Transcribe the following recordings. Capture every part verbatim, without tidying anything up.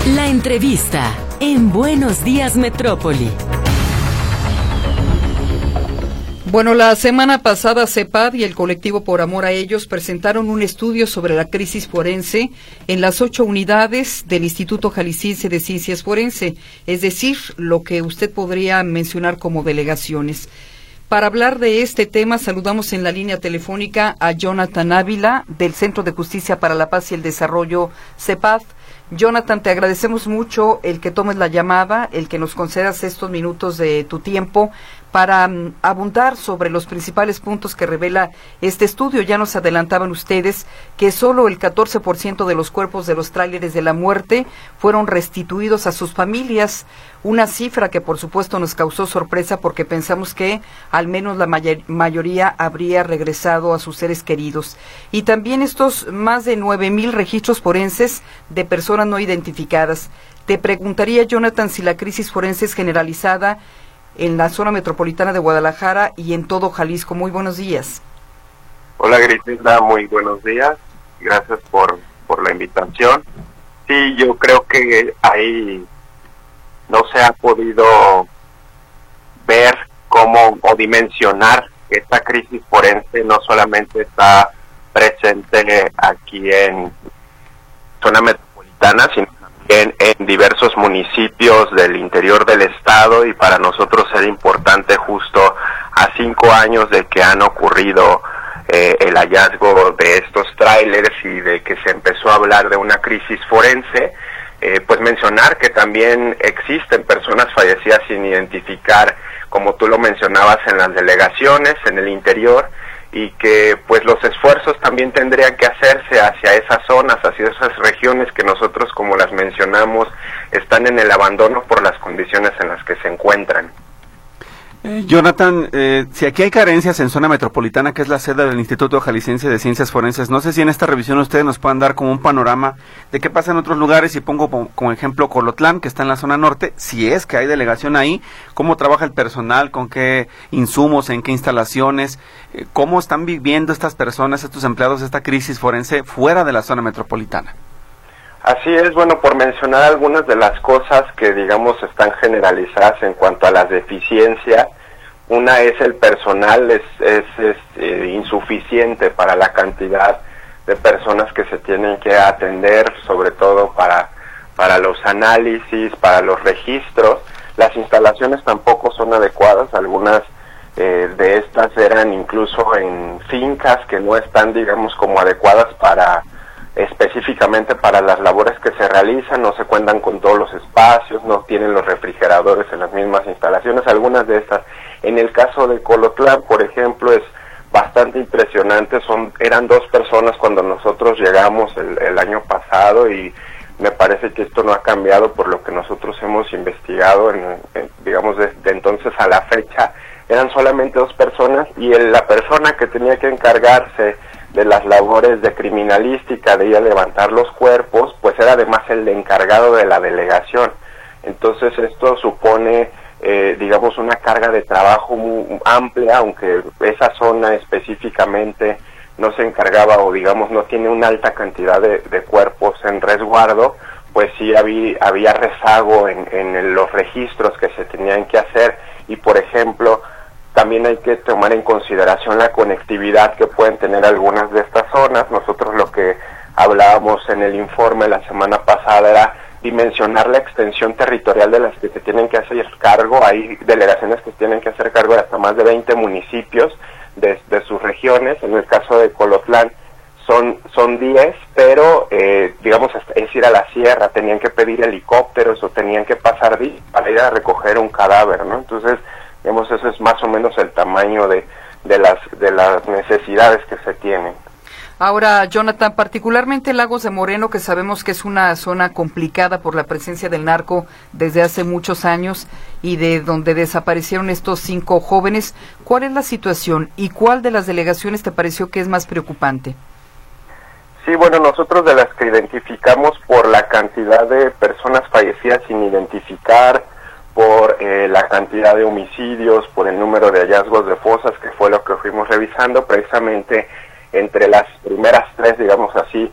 La entrevista en Buenos Días Metrópoli. Bueno, la semana pasada CEPAD y el colectivo Por Amor a Ellos presentaron un estudio sobre la crisis forense en las ocho unidades del Instituto Jalisciense de Ciencias Forense, es decir, lo que usted podría mencionar como delegaciones. Para hablar de este tema, saludamos en la línea telefónica a Jonathan Ávila, del Centro de Justicia para la Paz y el Desarrollo, CEPAD. Jonathan, te agradecemos mucho el que tomes la llamada, el que nos concedas estos minutos de tu tiempo para um, abundar sobre los principales puntos que revela este estudio. Ya nos adelantaban ustedes que solo el catorce por ciento de los cuerpos de los tráileres de la muerte fueron restituidos a sus familias, una cifra que por supuesto nos causó sorpresa porque pensamos que al menos la may- mayoría habría regresado a sus seres queridos. Y también estos más de nueve mil registros forenses de personas no identificadas. Te preguntaría, Jonathan, si la crisis forense es generalizada en la zona metropolitana de Guadalajara y en todo Jalisco. Muy buenos días. Hola, Griselda, muy buenos días. Gracias por, por la invitación. Sí, yo creo que ahí no se ha podido ver cómo o dimensionar que esta crisis forense no solamente está presente aquí en zona metropolitana, sino En, en diversos municipios del interior del estado, y para nosotros era importante justo a cinco años de que han ocurrido eh, el hallazgo de estos tráilers y de que se empezó a hablar de una crisis forense, eh, pues mencionar que también existen personas fallecidas sin identificar, como tú lo mencionabas, en las delegaciones, en el interior, y que pues los esfuerzos también tendrían que hacerse hacia esas zonas, hacia esas regiones que nosotros, como las mencionamos, están en el abandono por las condiciones en las que se encuentran. Eh, Jonathan, eh, si aquí hay carencias en zona metropolitana, que es la sede del Instituto Jalisciense de Ciencias Forenses, no sé si en esta revisión ustedes nos puedan dar como un panorama de qué pasa en otros lugares, y pongo como, como ejemplo Colotlán, que está en la zona norte, si es que hay delegación ahí, cómo trabaja el personal, con qué insumos, en qué instalaciones, eh, cómo están viviendo estas personas, estos empleados, esta crisis forense fuera de la zona metropolitana. Así es, bueno, por mencionar algunas de las cosas que, digamos, están generalizadas en cuanto a las deficiencias. Una es el personal, es, es, es eh, insuficiente para la cantidad de personas que se tienen que atender, sobre todo para, para los análisis, para los registros. Las instalaciones tampoco son adecuadas, algunas eh, de estas eran incluso en fincas que no están, digamos, como adecuadas para específicamente para las labores que se realizan, no se cuentan con todos los espacios, no tienen los refrigeradores en las mismas instalaciones, algunas de estas. En el caso de Colotlán, por ejemplo, es bastante impresionante, son eran dos personas cuando nosotros llegamos el, el año pasado, y me parece que esto no ha cambiado por lo que nosotros hemos investigado, en, en, digamos, desde entonces a la fecha, eran solamente dos personas, y el, la persona que tenía que encargarse de las labores de criminalística, de ir a levantar los cuerpos, pues era además el encargado de la delegación. Entonces esto supone, eh, digamos, una carga de trabajo muy amplia, aunque esa zona específicamente no se encargaba, o digamos no tiene una alta cantidad de, de cuerpos en resguardo, pues sí había, había rezago en, en los registros que se tenían que hacer. Y por ejemplo, también hay que tomar en consideración la conectividad que pueden tener algunas de estas zonas. Nosotros lo que hablábamos en el informe la semana pasada era dimensionar la extensión territorial de las que se tienen que hacer cargo. Hay delegaciones que tienen que hacer cargo de hasta más de veinte municipios de, de sus regiones. En el caso de Colotlán son son diez, pero eh, digamos es ir a la sierra, tenían que pedir helicópteros o tenían que pasar días para ir a recoger un cadáver, ¿no? Entonces, digamos, eso es más o menos el tamaño de, de las de las necesidades que se tienen. Ahora, Jonathan, particularmente Lagos de Moreno, que sabemos que es una zona complicada por la presencia del narco desde hace muchos años y de donde desaparecieron estos cinco jóvenes, ¿cuál es la situación y cuál de las delegaciones te pareció que es más preocupante? Sí, bueno, nosotros de las que identificamos por la cantidad de personas fallecidas sin identificar, por eh, la cantidad de homicidios, por el número de hallazgos de fosas, que fue lo que fuimos revisando, precisamente entre las primeras tres, digamos así,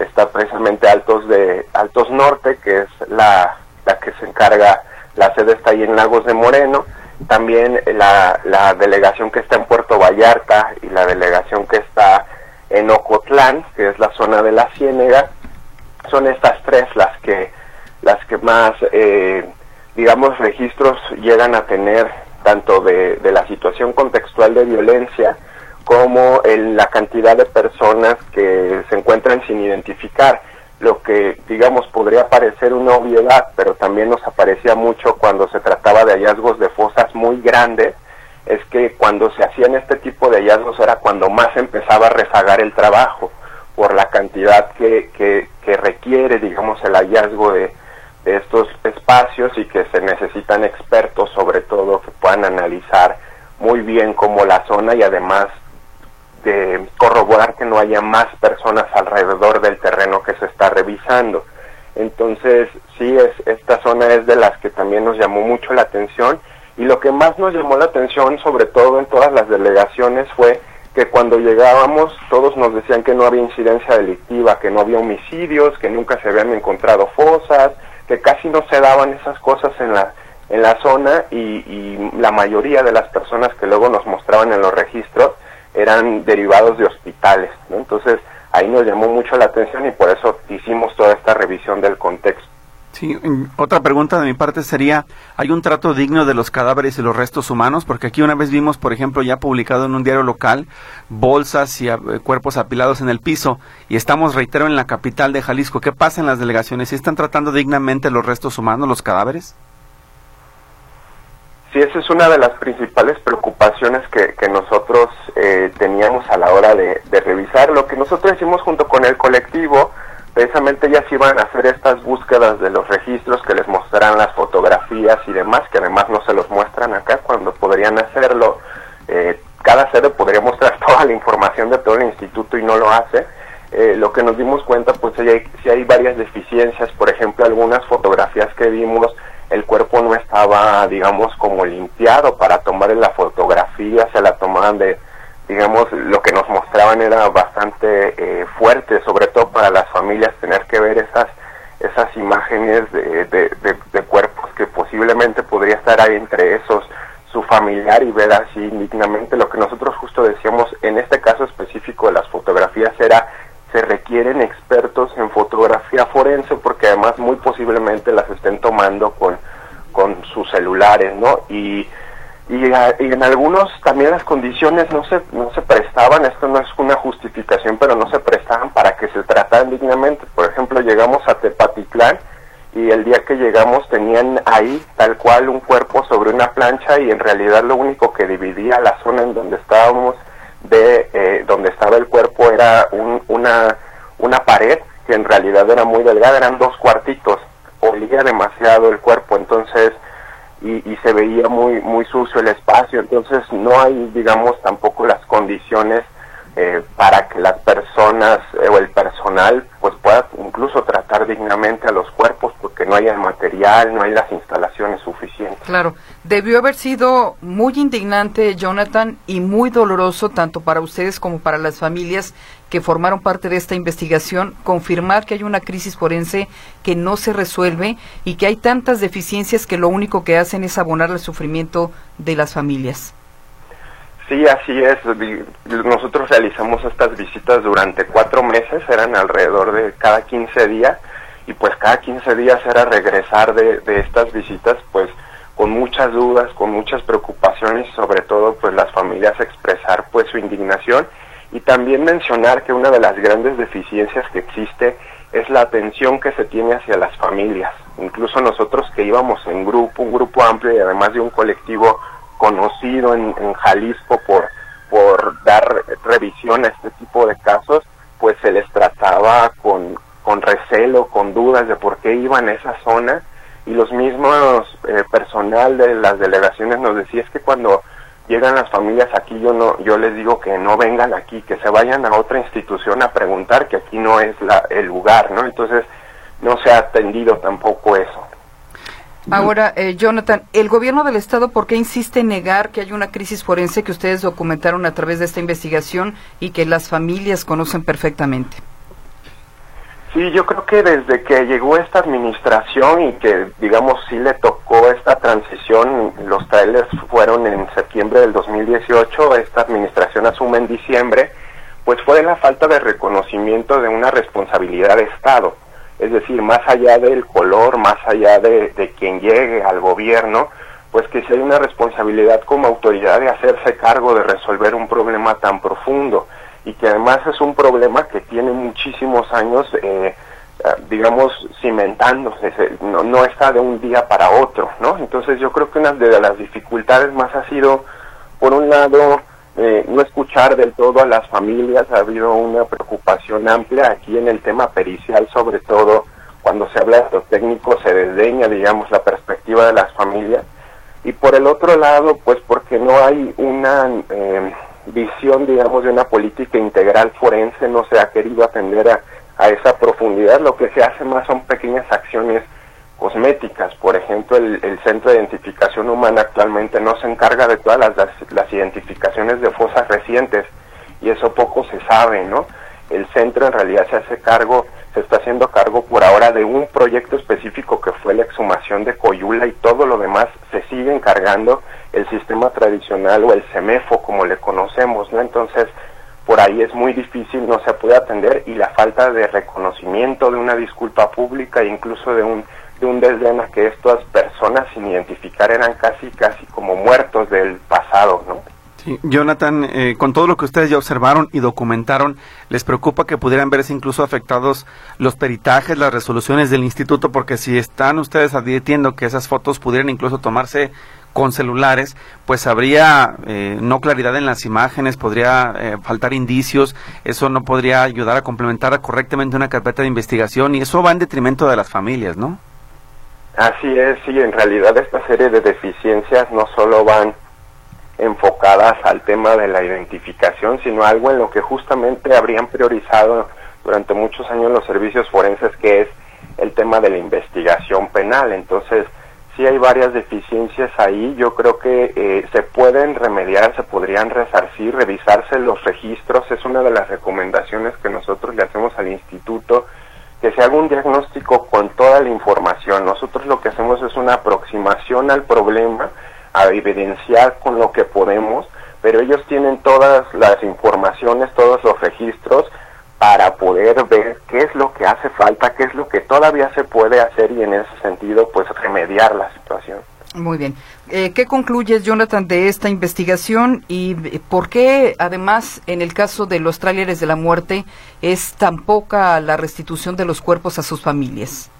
está precisamente Altos de Altos Norte, que es la, la que se encarga, la sede está ahí en Lagos de Moreno, también la, la delegación que está en Puerto Vallarta y la delegación que está en Ocotlán, que es la zona de la Ciénega. Son estas tres las que las que más, eh, digamos, registros llegan a tener, tanto de, de la situación contextual de violencia como en la cantidad de personas que se encuentran sin identificar, lo que, digamos, podría parecer una obviedad, pero también nos aparecía mucho cuando se trataba de hallazgos de fosas muy grandes, es que cuando se hacían este tipo de hallazgos era cuando más empezaba a rezagar el trabajo, por la cantidad que, que, que requiere, digamos, el hallazgo de, de estos espacios, y que se necesitan expertos, sobre todo, que puedan analizar muy bien cómo la zona, y además de corroborar que no haya más personas alrededor del terreno que se está revisando. Entonces, sí, es, esta zona es de las que también nos llamó mucho la atención, y lo que más nos llamó la atención, sobre todo en todas las delegaciones, fue que cuando llegábamos todos nos decían que no había incidencia delictiva, que no había homicidios, que nunca se habían encontrado fosas, que casi no se daban esas cosas en la en la zona, y, y la mayoría de las personas que luego nos mostraban en los registros eran derivados de hospitales, ¿no? Entonces ahí nos llamó mucho la atención, y por eso hicimos toda esta revisión del contexto. Sí, otra pregunta de mi parte sería, ¿hay un trato digno de los cadáveres y los restos humanos? Porque aquí una vez vimos, por ejemplo, ya publicado en un diario local, bolsas y uh, cuerpos apilados en el piso, y estamos, reitero, en la capital de Jalisco. ¿Qué pasa en las delegaciones? ¿Sí están tratando dignamente los restos humanos, los cadáveres? Sí, esa es una de las principales preocupaciones que, que nosotros eh, teníamos a la hora de, de revisar. Lo que nosotros hicimos junto con el colectivo, precisamente ya se iban a hacer estas búsquedas de los registros, que les mostrarán las fotografías y demás, que además no se los muestran acá cuando podrían hacerlo. Eh, cada sede podría mostrar toda la información de todo el instituto y no lo hace. Eh, lo que nos dimos cuenta, pues si hay, si hay varias deficiencias. Por ejemplo, algunas fotografías que vimos, el cuerpo no estaba, digamos, como limpiado para tomar la fotografía, se la tomaban de, digamos, lo que nos mostraban era bastante eh, fuerte, sobre todo para las familias, tener que ver esas esas imágenes de, de, de, de cuerpos que posiblemente podría estar ahí entre esos su familiar, y ver así dignamente. Lo que nosotros justo decíamos en este caso específico de las fotografías era, se requieren expertos en fotografía forense, porque además muy posiblemente las estén tomando con, con sus celulares, ¿no? Y, y, y en algunos también las condiciones no se, no se prestaban, esto no es una justificación, pero no se prestaban para que se trataran dignamente. Por ejemplo, llegamos a Tepatitlán, y el día que llegamos tenían ahí tal cual un cuerpo sobre una plancha, y en realidad lo único que dividía la zona en donde estábamos de eh, donde estaba el cuerpo era un, una una pared que en realidad era muy delgada, eran dos cuartitos, olía demasiado el cuerpo, entonces y, y se veía muy muy sucio el espacio. Entonces no hay, digamos, tampoco las condiciones eh, para que las personas eh, o el personal pues pueda incluso tratar dignamente a los cuerpos, porque no hay el material, no hay las instalaciones suficientes. Claro, debió haber sido muy indignante, Jonathan, y muy doloroso tanto para ustedes como para las familias que formaron parte de esta investigación, confirmar que hay una crisis forense que no se resuelve y que hay tantas deficiencias que lo único que hacen es abonar el sufrimiento de las familias. Sí, así es. Nosotros realizamos estas visitas durante cuatro meses, eran alrededor de cada quince días, y pues cada quince días era regresar de, de estas visitas pues con muchas dudas, con muchas preocupaciones, y sobre todo pues las familias expresar pues su indignación, y también mencionar que una de las grandes deficiencias que existe es la atención que se tiene hacia las familias. Incluso nosotros que íbamos en grupo, un grupo amplio y además de un colectivo conocido en, en Jalisco por por dar revisión a este tipo de casos, pues se les trataba con, con recelo, con dudas de por qué iban a esa zona, y los mismos eh, personal de las delegaciones nos decía, es que cuando llegan las familias aquí, yo no yo les digo que no vengan aquí, que se vayan a otra institución a preguntar, que aquí no es la, el lugar, ¿no? Entonces no se ha atendido tampoco eso. Ahora, eh, Jonathan, ¿el gobierno del estado por qué insiste en negar que hay una crisis forense que ustedes documentaron a través de esta investigación y que las familias conocen perfectamente? Sí, yo creo que desde que llegó esta administración y que, digamos, sí le tocó esta transición, los trailers fueron en septiembre del dos mil dieciocho, esta administración asume en diciembre, pues fue la falta de reconocimiento de una responsabilidad de Estado. Es decir, más allá del color, más allá de, de quien llegue al gobierno, pues que si hay una responsabilidad como autoridad de hacerse cargo de resolver un problema tan profundo, y que además es un problema que tiene muchísimos años, eh, digamos, cimentándose, no, no está de un día para otro, ¿no? Entonces yo creo que una de las dificultades más ha sido, por un lado, eh, no escuchar del todo a las familias. Ha habido una preocupación amplia aquí en el tema pericial, sobre todo cuando se habla de los técnicos se desdeña, digamos, la perspectiva de las familias, y por el otro lado, pues porque no hay una... Eh, visión, digamos, de una política integral forense, no se ha querido atender a, a esa profundidad. Lo que se hace más son pequeñas acciones cosméticas. Por ejemplo, el, el Centro de Identificación Humana actualmente no se encarga de todas las, las, las identificaciones de fosas recientes, y eso poco se sabe, ¿no? El centro en realidad se hace cargo, se está haciendo cargo por ahora de un proyecto específico que fue la exhumación de Coyula, y todo lo demás se sigue encargando el sistema tradicional o el CEMEFO, como le conocemos, ¿no? Entonces, por ahí es muy difícil, no se puede atender, y la falta de reconocimiento, de una disculpa pública e incluso de un de un desdén a que estas personas sin identificar eran casi casi como muertos del pasado, ¿no? Sí, Jonathan, eh, con todo lo que ustedes ya observaron y documentaron, ¿les preocupa que pudieran verse incluso afectados los peritajes, las resoluciones del instituto? Porque si están ustedes advirtiendo que esas fotos pudieran incluso tomarse con celulares, pues habría eh, no claridad en las imágenes, podría eh, faltar indicios, eso no podría ayudar a complementar correctamente una carpeta de investigación, y eso va en detrimento de las familias, ¿no? Así es, sí, en realidad esta serie de deficiencias no solo van enfocadas al tema de la identificación, sino algo en lo que justamente habrían priorizado durante muchos años los servicios forenses, que es el tema de la investigación penal. Entonces, sí hay varias deficiencias ahí. Yo creo que eh, se pueden remediar, se podrían resarcir, revisarse los registros. Es una de las recomendaciones que nosotros le hacemos al instituto, que se haga un diagnóstico con toda la información. Nosotros lo que hacemos es una aproximación al problema, a evidenciar con lo que podemos, pero ellos tienen todas las informaciones, todos los registros para poder ver qué es lo que hace falta, qué es lo que todavía se puede hacer, y en ese sentido pues remediar la situación. Muy bien. Eh, ¿Qué concluyes, Jonathan, de esta investigación, y por qué además en el caso de los tráileres de la muerte es tan poca la restitución de los cuerpos a sus familias?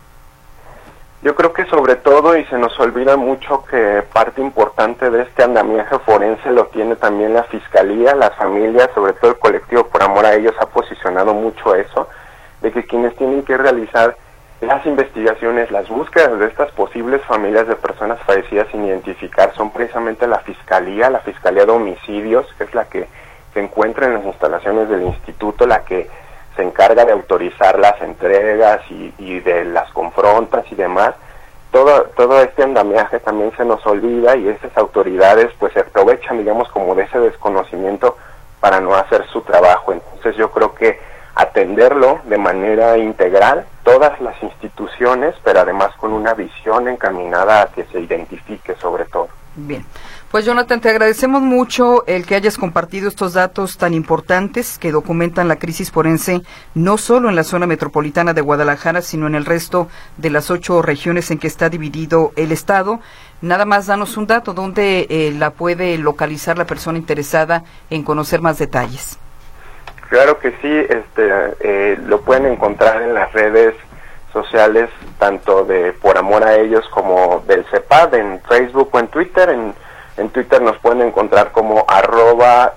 Yo creo que sobre todo, y se nos olvida mucho, que parte importante de este andamiaje forense lo tiene también la Fiscalía, las familias, sobre todo el colectivo Por Amor a Ellos ha posicionado mucho eso, de que quienes tienen que realizar las investigaciones, las búsquedas de estas posibles familias de personas fallecidas sin identificar son precisamente la Fiscalía, la Fiscalía de Homicidios, que es la que se encuentra en las instalaciones del instituto, la que se encarga de autorizar las entregas y, y de las confrontas y demás. Todo todo este andamiaje también se nos olvida, y esas autoridades pues se aprovechan, digamos, como de ese desconocimiento para no hacer su trabajo. Entonces yo creo que atenderlo de manera integral, todas las instituciones, pero además con una visión encaminada a que se identifique sobre todo. Bien. Pues Jonathan, te agradecemos mucho el que hayas compartido estos datos tan importantes que documentan la crisis forense, no solo en la zona metropolitana de Guadalajara, sino en el resto de las ocho regiones en que está dividido el estado. Nada más danos un dato, ¿dónde eh, la puede localizar la persona interesada en conocer más detalles? Claro que sí, este, eh, lo pueden encontrar en las redes sociales, tanto de Por Amor a Ellos como del CEPAD, en Facebook o en Twitter. En En Twitter nos pueden encontrar como arroba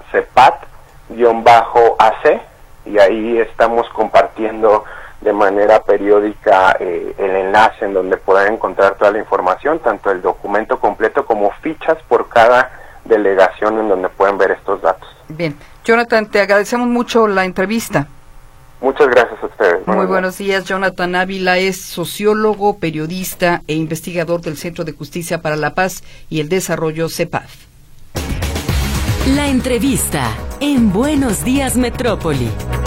cepat-ac, y ahí estamos compartiendo de manera periódica eh, el enlace en donde pueden encontrar toda la información, tanto el documento completo como fichas por cada delegación en donde pueden ver estos datos. Bien. Jonathan, te agradecemos mucho la entrevista. Muchas gracias a ustedes. Muy buenos días. Jonathan Ávila es sociólogo, periodista e investigador del Centro de Justicia para la Paz y el Desarrollo, CEPAD. La entrevista en Buenos Días Metrópoli.